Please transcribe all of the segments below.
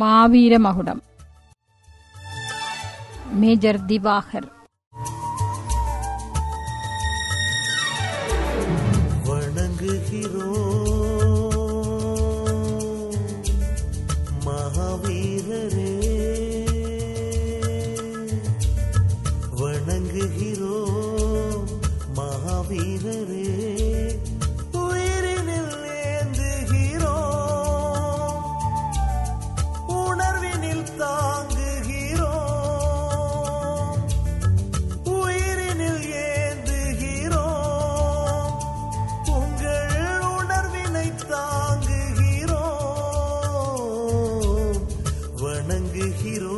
மாவீர மகுடம். மேஜர் திவாகர். மகாவீரரே வணங்குகிறோ, மகாவீரரே உயிரினில் ஏந்துகிறோ, உணர்வினில் தாங்குகிறோ, உயிரினில் ஏந்துகிறோ, உங்கள் உணர்வினை தாங்குகிறோ, வணங்குகிறோ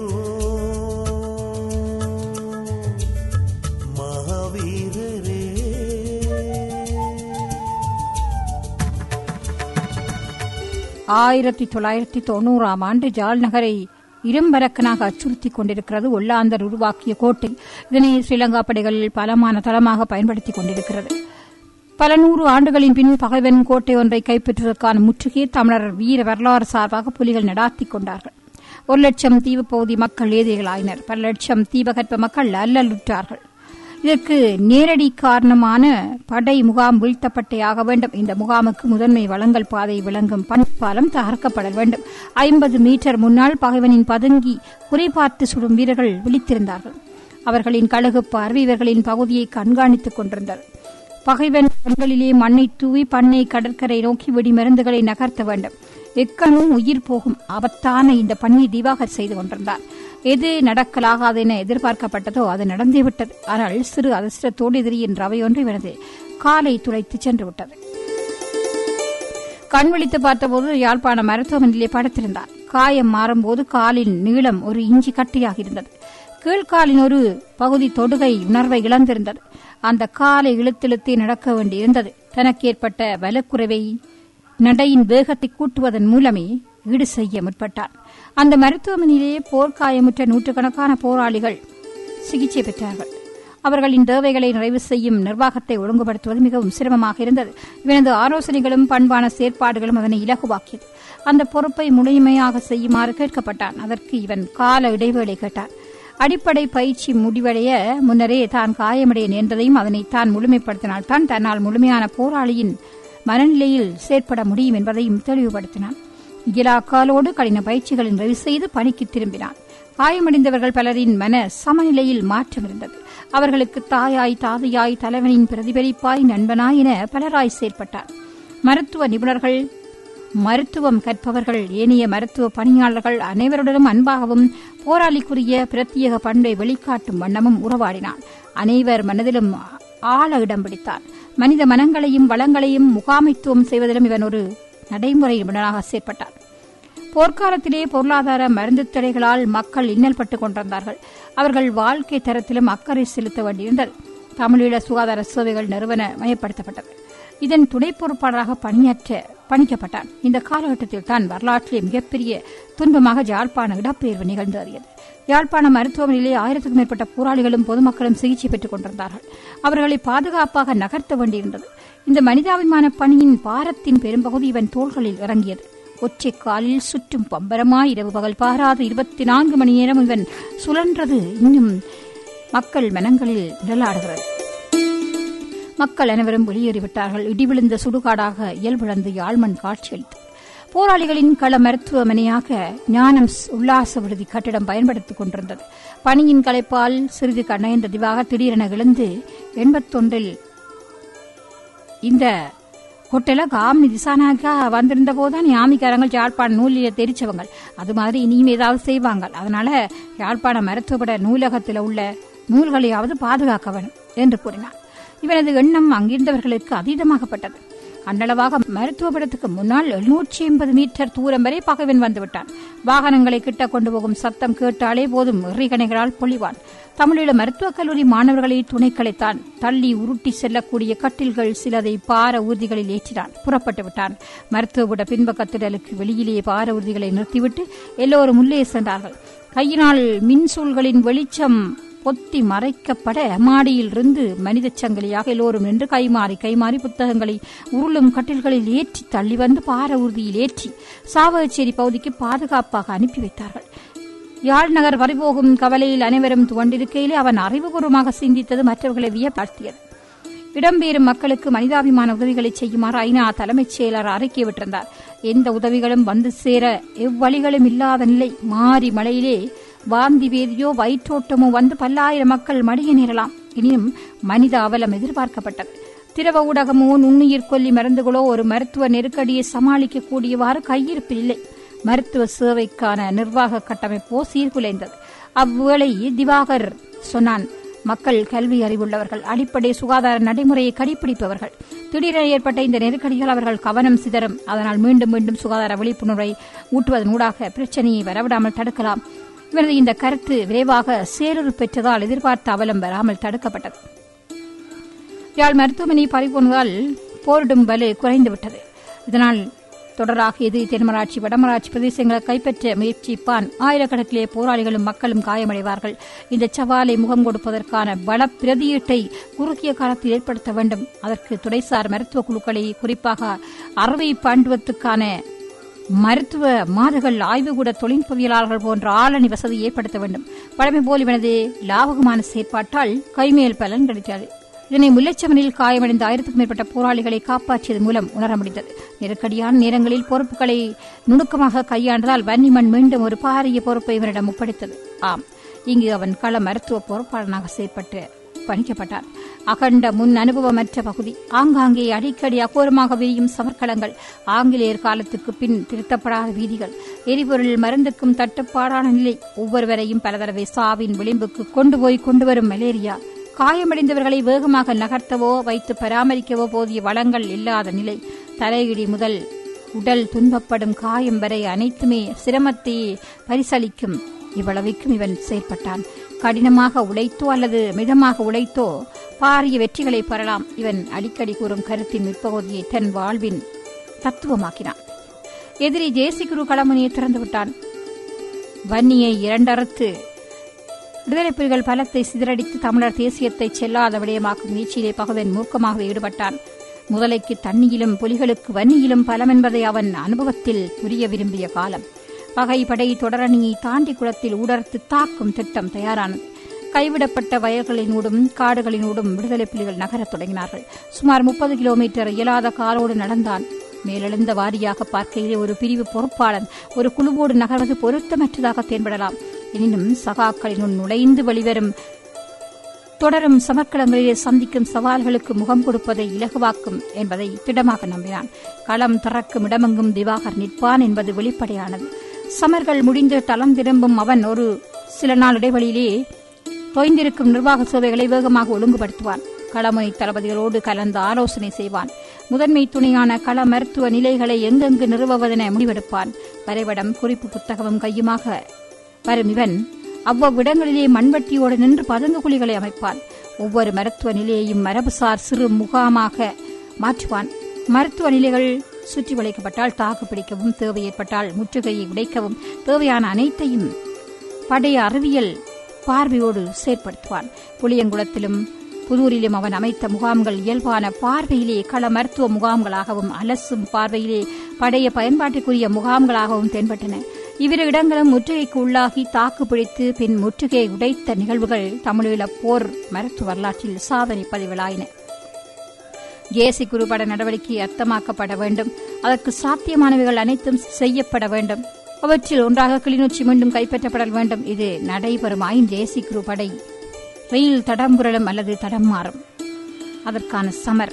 மகாவீரரே. 1990 ஜாழ் நகரை இரும்பரக்கனாக அச்சுறுத்திக் கொண்டிருக்கிறது ஒல்லாந்தர் உருவாக்கிய கோட்டை. இதனை ஸ்ரீலங்கா படைகள் பலமான தளமாக பயன்படுத்திக் கொண்டிருக்கிறது. பல 100 ஆண்டுகளின் பின் பகைவன் கோட்டை ஒன்றை கைப்பற்றுவதற்கான முற்றுகையை தமிழர் வீர வரலாறு சார்பாக புலிகள் நடாத்திக் கொண்டார்கள். 1,00,000 தீவுப்பகுதி மக்கள் ஏதிகளாயினர். பல லட்சம் தீபகற்ப மக்கள் அல்லலுற்றார்கள். இதற்கு நேரடி காரணமான படை முகாம் வீழ்த்தப்பட்டே வேண்டும். இந்த முகாமுக்கு முதன்மை வழங்கல் பாதை விளங்கும் பண்பாலம் தகர்க்கப்பட வேண்டும். 50 மீட்டர் முன்னால் பகைவனின் பதுங்கி குறிபார்த்து சுடும் வீரர்கள் விழித்திருந்தார்கள். அவர்களின் கழுகு பார்வை இவர்களின் பகுதியை கண்காணித்துக் கொண்டிருந்தது. பகைவன் கண்களிலே மண்ணை தூவி பண்ணை கடற்கரை நோக்கி வெடிமருந்துகளை நகர்த்த வேண்டும். எக்கனும் உயிர் போகும் ஆபத்தான இந்த பணியை திவாகர் செய்து கொண்டிருந்தார். எது நடக்கலாகாது என எதிர்பார்க்கப்பட்டதோ அது நடந்தேவிட்டது. ஆனால் சிறு அதிர்ஷ்டத்தோடு எதிரியின் ரவையொன்று இவனது காலை துளைத்து சென்று விட்டது. கண் விழித்து பார்த்தபோது யாழ்ப்பாண மருத்துவமனையிலே படுத்திருந்தார். காயம் மாறும்போது காலின் நீளம் 1 இன்ச்சு கட்டியாக இருந்தது. கீழ்காலின் ஒரு பகுதி தொடுகை உணர்வை இழந்திருந்தது. அந்த காலை இழுத்திழுத்தே நடக்க வேண்டியிருந்தது. தனக்கேற்பட்ட வலக்குறைவை நடையின் வேகத்தை கூட்டுவதன் மூலமே ஈடு செய்ய முற்பட்டார். அந்த மருத்துவமனையிலேயே போர்க்காயமுற்ற 100கணக்கான போராளிகள் சிகிச்சை பெற்றார்கள். அவர்களின் தேவைகளை நிறைவு செய்யும் நிர்வாகத்தை ஒழுங்குபடுத்துவது மிகவும் சிரமமாக இருந்தது. இவனது ஆலோசனைகளும் பண்பான செயற்பாடுகளும் அதனை இலகுவாக்கியது. அந்த பொறுப்பை முழுமையாக செய்யுமாறு கேட்கப்பட்டான். அதற்கு இவன் கால இடைவேளை கேட்டான். அடிப்படை பயிற்சி முடிவடைய முன்னரே தான் காயமடைய நேர்ந்ததையும் அதனை தான் முழுமைப்படுத்தினால்தான் தன்னால் முழுமையான போராளியின் மனநிலையில் செயற்பட முடியும் என்பதையும் தெளிவுபடுத்தினான். இயலாக்காலோடு கடின பயிற்சிகளை நிறைவு செய்து பணிக்கு திரும்பினான். காயமடைந்தவர்கள் பலரின் மன சமநிலையில் மாற்றம் இருந்தது. அவர்களுக்கு தாயாய், தாதையாய், தலைவனின் பிரதிபலிப்பாய், நண்பனாய் என பலராய் செயற்பட்டார். மருத்துவ நிபுணர்கள், மருத்துவம் கற்பவர்கள், ஏனைய மருத்துவ பணியாளர்கள் அனைவருடனும் அன்பாகவும் போராளிக்குரிய பிரத்யேக பண்பை வெளிக்காட்டும் வண்ணமும் உறவாடினான். அனைவர் மனதிலும் ஆழ இடம் பிடித்தார். மனித மனங்களையும் வளங்களையும் முகாமைத்துவம் செய்வதிலும் இவன் ஒரு நடைமுறை நிபுணராக செயற்பட்டார். போர்க்காலத்திலே பொருளாதார மருந்து தடைகளால் மக்கள் இன்னல் பட்டுக் கொண்டிருந்தார்கள். அவர்கள் வாழ்க்கை தரத்திலும் அக்கறை செலுத்த வேண்டியிருந்தது. தமிழீழ சுகாதார சேவைகள் நிறுவன மயப்படுத்தப்பட்டது. இதன் துணை பொறுப்பாளராக பணிக்கப்பட்டான். இந்த காலகட்டத்தில் தான் வரலாற்றிலே மிகப்பெரிய துன்பமாக யாழ்ப்பாண இடப்பெயர்வு நிகழ்ந்தேறியது. யாழ்ப்பாண மருத்துவமனையிலே 1000க்கும் மேற்பட்ட போராளிகளும் பொதுமக்களும் சிகிச்சை பெற்றுக் கொண்டிருந்தார்கள். அவர்களை பாதுகாப்பாக நகர்த்த வேண்டியிருந்தது. இந்த மனிதாபிமான பணியின் பாரத்தின் பெரும்பகுதி இவன் தோள்களில் இறங்கியது. ஒற்றை காலில் சுற்றும் பம்பரமாய் இரவு பகல் பாராது 24 மணி நேரம் இவன் சுழன்றது இன்னும் மக்கள் மனங்களில் நிழலாடுகிறது. மக்கள் அனைவரும் வெளியேறிவிட்டார்கள். இடிவிழுந்த சுடுகாடாக இயல்பிழந்து யாழ்மண் காட்சியளித்தது. போராளிகளின் கள மருத்துவமனையாக ஞானம் உல்லாச விடுதி கட்டிடம் பயன்படுத்திக் கொண்டிருந்தது. பணியின் களைப்பால் சிறிது கண்ணயந்த திவாக திடீரென எழுந்து 81 இந்த ஹோட்டல காமினி திசானாக வந்திருந்த போதுதான் யாமிக்காரங்கள் யாழ்ப்பாண நூலில தெரிச்சவங்க. அது மாதிரி இனியும் ஏதாவது செய்வாங்க. அதனால யாழ்ப்பாண மருத்துவப்பட நூலகத்தில் உள்ள நூல்களையாவது பாதுகாக்க வேண்டும் என்று கூறினார். இவனது எண்ணம் அங்கிருந்தவர்களுக்கு அதீதமாகப்பட்டது. அன்னளவாக மருத்துவப்படத்துக்கு முன்னால் 780 மீட்டர் தூரம் வரை பகைவன் வந்துவிட்டான். வாகனங்களை கிட்ட கொண்டு போகும் சத்தம் கேட்டாலே போதும் எறிகணைகளால் பொழிவான். தமிழீழ மருத்துவக் கல்லூரி மாணவர்களை துணைக்கலைத்தான். தள்ளி உருட்டி செல்லக்கூடிய கட்டில்கள் சிலதை பார ஊர்திகளில் ஏற்றினான். புறப்பட்டு விட்டான். மருத்துவப்பட பின்பக்கத்திடலுக்கு வெளியிலேயே பார ஊர்திகளை நிறுத்திவிட்டு எல்லோரும் உள்ளே சென்றார்கள். கையினால் மின்சூல்களின் வெளிச்சம் பொத்தி மறைக்கப்பட மாடியில் இருந்து மனித சங்கிலியாக எல்லோரும் நின்று கைமாறி புத்தகங்களை உருளும் கட்டில்களில் ஏற்றி தள்ளி வந்து பார ஊர்தியில் ஏற்றி சாவகச்சேரி பகுதிக்கு பாதுகாப்பாக அனுப்பி வைத்தார்கள். யாழ் நகர் வரிபோகும் கவலையில் அனைவரும் துவண்டிருக்கையிலே அவன் அறிவுபூர்வமாக சிந்தித்தது மற்றவர்களை வியப்பாழ்த்தியது. இடம்பெயரும் மக்களுக்கு மனிதாபிமான உதவிகளை செய்யுமாறு ஐநா தலைமைச் செயலர் அறிக்கை விட்டிருந்தார். எந்த உதவிகளும் வந்து சேர எவ்வழிகளும் இல்லாத நிலை. மாறி மழையிலே வாந்தி வேதியோ வயிற்றோட்டமோ வந்து பல்லாயிரம் மக்கள் மடிய நேரலாம். எனினும் மனித அவலம் எதிர்பார்க்கப்பட்டது. திரவ ஊடகமோ நுண்ணுயிர் கொல்லி மருந்துகளோ ஒரு மருத்துவ நெருக்கடியை சமாளிக்கக்கூடியவாறு கையிருப்பில் இல்லை. மருத்துவ சேவைக்கான நிர்வாக கட்டமைப்போ சீர்குலைந்தது. அவ்வேளை திவாகர் சொன்னான், மக்கள் கல்வி அறிவுள்ளவர்கள், அடிப்படை சுகாதார நடைமுறையை கடைபிடிப்பவர்கள். திடீரென ஏற்பட்ட இந்த நெருக்கடியால் அவர்கள் கவனம் சிதறும். அதனால் மீண்டும் மீண்டும் சுகாதார விழிப்புணர்வை ஊட்டுவதன் ஊடாக பிரச்சனையை வரவிடாமல் தடுக்கலாம். இவரது இந்த கருத்து விரைவாக சேரூர் பெற்றதால் எதிர்பார்த்த அவலம் வராமல் தடுக்கப்பட்டது. யாழ் மருத்துவமனை பறிபோனதால் போரிடும் வலு குறைந்துவிட்டது. இதனால் தொடராக எதிரி தென்மராட்சி வடமராட்சி பிரதேசங்களை கைப்பற்ற முயற்சிப்பான். ஆயிரக்கணக்கிலே போராளிகளும் மக்களும் காயமடைவார்கள். இந்த சவாலை முகம் கொடுப்பதற்கான பல பிரதியீட்டை குறுகிய காலத்தில் ஏற்படுத்த வேண்டும். அதற்கு துறைசார் மருத்துவ குழுக்களை, குறிப்பாக அறுவை பாண்டுவத்துக்கான மருத்துவ மாதுகள் ஆய்வுகூட தொழில்நுட்பவியலாளர்கள் போன்ற ஆளணி வசதி ஏற்படுத்த வேண்டும். பழமை போல் இவனது லாபகமான செயற்பாட்டால் கைமேல் பலன் கிடைத்தது. இதனை முல்லைச்சமனில் காயமடைந்த 1000க்கும் மேற்பட்ட போராளிகளை காப்பாற்றியது மூலம் உணர முடிந்தது. நெருக்கடியான நேரங்களில் பொறுப்புகளை நுணுக்கமாக கையாண்டதால் வன்னிமண் மீண்டும் ஒரு பாரிய பொறுப்பை இவனிடம் ஒப்படைத்தது. ஆம், இங்கு அவன் கள மருத்துவ பொறுப்பாளனாக செயற்பட்டு பணிக்கப்பட்டான். அகண்ட முன் அனுபவமற்ற பகுதி, ஆங்காங்கே அடிக்கடி அகோரமாக விரியும் சமர்க்களங்கள், ஆங்கிலேயர் காலத்துக்கு பின் திருத்தப்படாத வீதிகள், எரிபொருள் மருந்துக்கும் தட்டுப்பாடான நிலை, ஒவ்வொருவரையும் பல தடவை சாவின் விளிம்புக்கு கொண்டு வரும் மலேரியா, காயமடைந்தவர்களை வேகமாக நகர்த்தவோ வைத்து பராமரிக்கவோ போதிய வளங்கள் இல்லாத நிலை, தலையிடி முதல் உடல் துன்பப்படும் காயம் வரை அனைத்துமே சிரமத்தை பரிசளிக்கும். இவ்வளவுக்கும் இவன் செயற்பட்டான். கடினமாக உழைத்தோ அல்லது மிதமாக உழைத்தோ பாரிய வெற்றிகளை பெறலாம். இவன் அடிக்கடி கூறும் கருத்தின் முற்பகுதியை தன் வாழ்வின் தத்துவமாக்கினான். எதிரி ஜேசிகுரு களமுனையை திறந்துவிட்டான். வன்னியை இரண்டறுத்து விடுதலை புலிகள் பலத்தை சிதறடித்து தமிழர் தேசியத்தை செல்லாத விடயமாக்கும் முயற்சியிலே பகவன் மூர்க்கமாக ஈடுபட்டான். முதலைக்கு தண்ணியிலும் புலிகளுக்கு வன்னியிலும் பலம் என்பதை அவன் அனுபவத்தில் புரிய விரும்பிய காலம். பகைப்படை தொடரணியை தாண்டி குளத்தில் உடர்த்து தாக்கும் திட்டம் தயாரானது. கைவிடப்பட்ட வயல்களினூடும் காடுகளினூடும் விடுதலை புலிகள் நகரத் தொடங்கினார்கள். சுமார் 30 கிலோமீட்டர் இயலாத காலோடு நடந்தான். மேலெழுந்த வாரியாக பார்க்கையிலே ஒரு பிரிவு பொறுப்பாளன் ஒரு குழுவோடு நகர்வது பொருத்தமற்றதாக தென்படலாம். எனினும் சகாக்களினுள் நுழைந்து வெளிவரும் தொடரும் சமர்க்களங்களிலே சந்திக்கும் சவால்களுக்கு முகம் கொடுப்பதை இலகுவாக்கும் என்பதை திடமாக நம்பினான். களம் திறக்கும் இடமெங்கும் திவாகர் நிற்பான் என்பது வெளிப்படையானது. சமர்கள் முடிந்து தளம் திரும்பும் அவன் ஒரு சில நாள் இடைவெளியிலே தொய்ந்திருக்கும் நிர்வாக சேவைகளை வேகமாக ஒழுங்குபடுத்துவான். களமுனை தளபதிகளோடு கலந்து ஆலோசனை செய்வான். முதன்மை துணையான கள மருத்துவ நிலைகளை எங்கெங்கு நிறுவுவதென முடிவெடுப்பான். வரைபடம், குறிப்பு புத்தகமும் கையுமாக வரும் இவன் அவ்வவிடங்களிலே மண்வெட்டியோடு நின்று பதுங்கு குழிகளை அமைப்பான். ஒவ்வொரு மருத்துவ நிலையையும் மரபுசார் சிறு முகாமாக மாற்றுவான். மருத்துவ நிலைகள் சுற்றி வளைக்கப்பட்டால் தாக்கு பிடிக்கவும், தேவை ஏற்பட்டால் முற்றுகையை உடைக்கவும் தேவையான அனைத்தையும் படைய அறிவியல் பார்வையோடு செயற்படுத்துவான். புளியங்குளத்திலும் புதூரிலும் அவன் அமைத்த முகாம்கள் இயல்பான பார்வையிலே கள மருத்துவ முகாம்களாகவும் அலசும் பார்வையிலே படைய பயன்பாட்டிற்குரிய முகாம்களாகவும் தென்பட்டன. இவ்விரு இடங்களும் முற்றுகைக்கு உள்ளாகி தாக்கு பிடித்து பின் முற்றுகையை உடைத்த நிகழ்வுகள் தமிழீழ போர் மருத்துவ வரலாற்றில் சாதனை பதிவுகளாயின. ஜேசிகுரு பட நடவடிக்கை அர்த்தமாக்கப்பட வேண்டும். அதற்கு சாத்தியமானவைகள் அனைத்தும் செய்யப்பட வேண்டும். அவற்றில் ஒன்றாக கிளிநொச்சி மீண்டும் கைப்பற்றப்பட வேண்டும். இது நடைபெறுமாயின் ஜேசிகுரு படை ரயில் தடம்புரளும் அல்லது தடம் மாறும். அதற்கான சமர்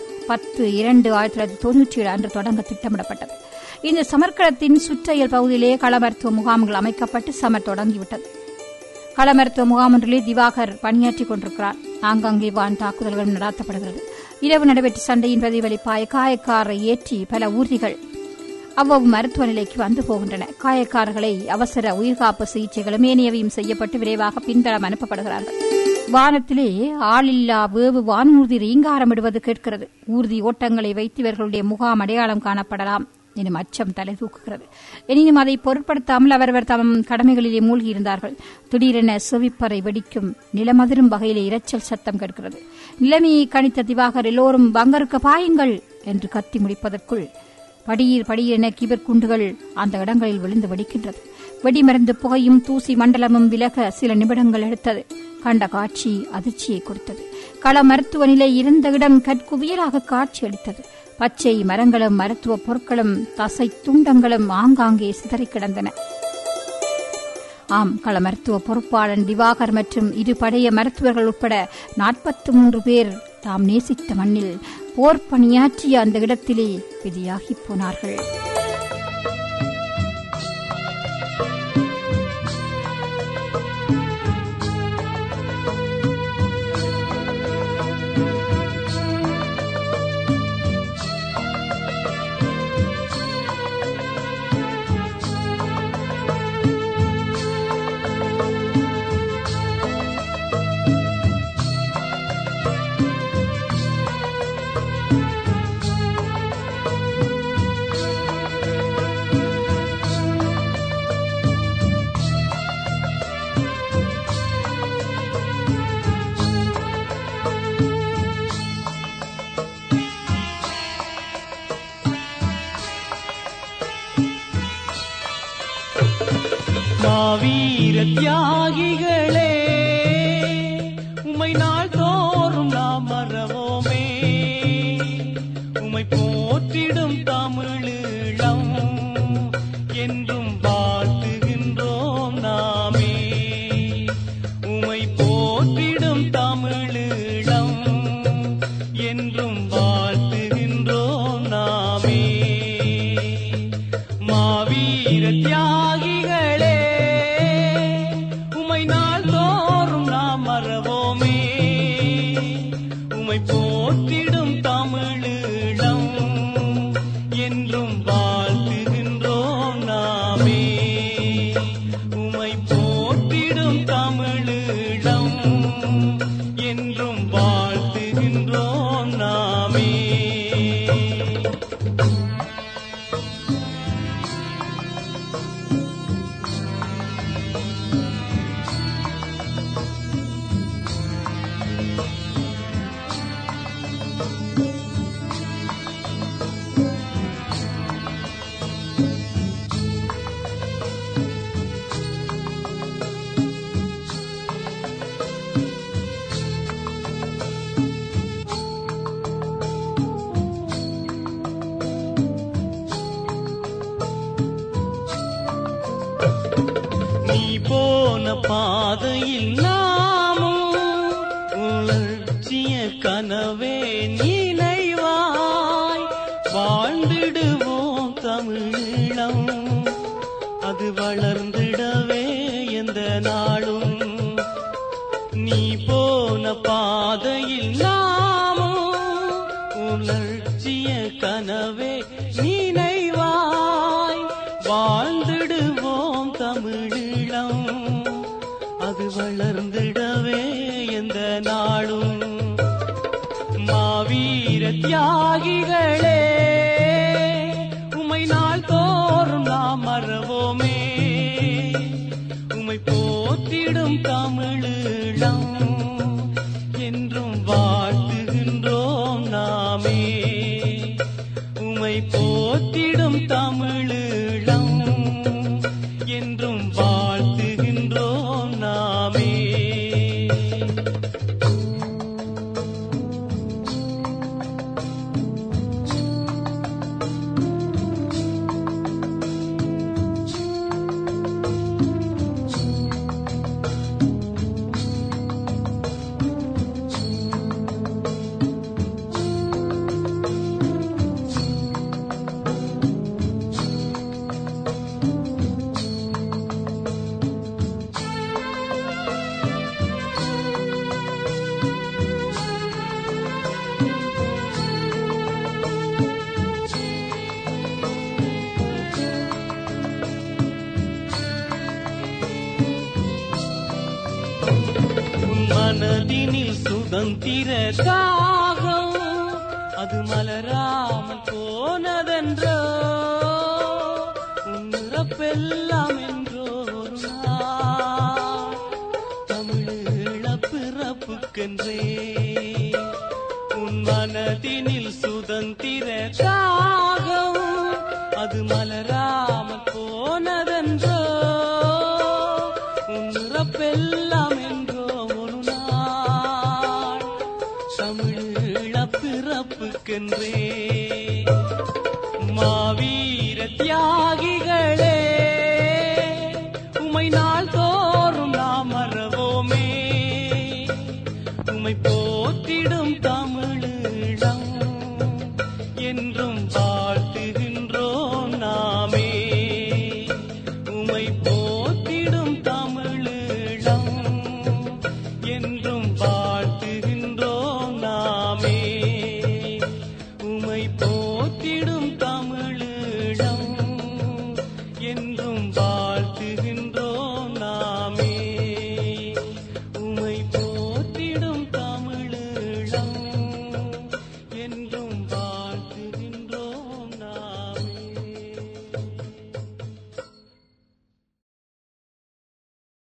10/2/1997 அன்று தொடங்க திட்டமிடப்பட்டது. இந்த சமர்க்களத்தின் சுற்றையல் பகுதியிலே கள மருத்துவ முகாம்கள் அமைக்கப்பட்டு சமர் தொடங்கிவிட்டது. கள மருத்துவ முகாம் ஒன்றிலே திவாகர் பணியாற்றிக் கொண்டிருக்கிறார். ஆங்காங்கே வான் தாக்குதல்களும் நடாத்தப்படுகிறது. இரவு நடைபெற்ற சண்டையின் பிரதிபலிப்பாய் காயக்காரரை ஏற்றி பல ஊர்திகள் அவ்வளவு மருத்துவ நிலைக்கு வந்து போகின்றன. காயக்காரர்களை அவசர உயிர்காப்பு சிகிச்சைகளும் ஏனையவையும் செய்யப்பட்டு விரைவாக பின்தளம் அனுப்பப்படுகிறார்கள். வானத்திலே ஆளில்லா வேவு வானூர்தி ரீங்காரமிடுவது கேட்கிறது. ஊர்தி ஓட்டங்களை வைத்து இவர்களுடைய முகாம் அடையாளம் காணப்படலாம். எனும் அச்சம் தலை தூக்குகிறது. எனினும் அதை பொருட்படுத்தாமல் அவரவர் தம் கடமைகளிலே மூழ்கியிருந்தார்கள். திடீரென செவிப்பறை வெடிக்கும் நிலமதிரும் வகையிலே இரைச்சல் சத்தம் கேட்கிறது. நிலைமையை கணித்த திவாகர் எல்லோரும் பங்கருக்கு பாயுங்கள் என்று கத்தி முடிப்பதற்குள் படியீர் படியென கிபர் குண்டுகள் அந்த இடங்களில் விழுந்து வெடிக்கின்றது. வெடிமருந்து புகையும் தூசி மண்டலமும் விலக சில நிமிடங்கள் எடுத்தது. கண்ட காட்சி அதிர்ச்சியை கொடுத்தது. கள மருத்துவ நிலை இருந்த இடம் கற்குவியலாக காட்சியளித்தது. பச்சை மரங்களும் மருத்துவ பொருட்களும் தசை துண்டங்களும் ஆங்காங்கே சிதறி கிடந்தன. ஆம், கள மருத்துவ பொறுப்பாளன் திவாகர் மற்றும் இரு படைய மருத்துவர்கள் உட்பட 43 பேர் தாம் நேசித்த மண்ணில் போர் பணியாற்றிய அந்த இடத்திலே விதியாகி போனார்கள். மாவீர தியாகிகளே, உமை நாள் தோறும் நாம் மறவோமே. உமை போற்றிடும் தமிழீழம் என்றும் வாழ்த்துகின்றோம் நாமே. உமை போற்றிடும் தமிழீழம் என்றும் வாழ்த்துகின்றோம் நாமே. மாவீர தியாகிகளே, உமை போற்றிடும் தமிழீழம் என்றும் வாழ்த்துகின்றோம் நாமே. உமை போற்றிடும் தமிழீழம் என்றும் வாழ்த்துகின்றோம் நாமே. நீ போன பாதையில் நாமும் உலர்ச்சிய கனவே நினைவாய் வாழ்ந்திடுவோம் தமிழீழம். அது வளர்ந்திடவே எந்த நாளும். நீ போன பாதையில் நாமும் உலர்ச்சிய கனவே நினைவாய் வாழ்ந்திடுவோம் தமிழீழம். அது வளர்ந்திடவே எந்த நாளும். மாவீர தியாகிகளே, உமை நாள் தோறும் நாம் மறவோமே. உமை போற்றிடும் தமிழீழம் என்றும் வாழ்த்துகின்றோம் நாமே. உமை போற்றிடும் தமிழீழம் என்றும் வாழ்த்துகின்றோம் நாமே. மனதினில் சுதந்திர தாகம் அது மலராமல் போனதென்றோ. பிறப்பெல்லாம் என்றோர் நாள் தமிழீழ பிறப்புக்கென்றே உன் மனதினில் சுதந்திர தாகவும் அது மலராமல் போனதென்றோ உன் இறப்பெல்லாம் என்றோ ஒரு நாள் தமிழீழ பிறப்புக்கென்றே மாவீர தியாகிகளே உமை நாள் தோறும் நாம் மறவோமே உமை போற்றிடும் தமிழீழம் என்றும் வாழ்த்துகின்றோம் நாமே உமை போற்றிடும் தமிழீழம் என்றும் வாழ்த்துகின்றோம் நாமே உமை போற்றிடும் தமிழீழம் என்றும் வாழ்த்துகின்றோம் நாமே உமை போற்றிடும் தமிழீழம் என்றும்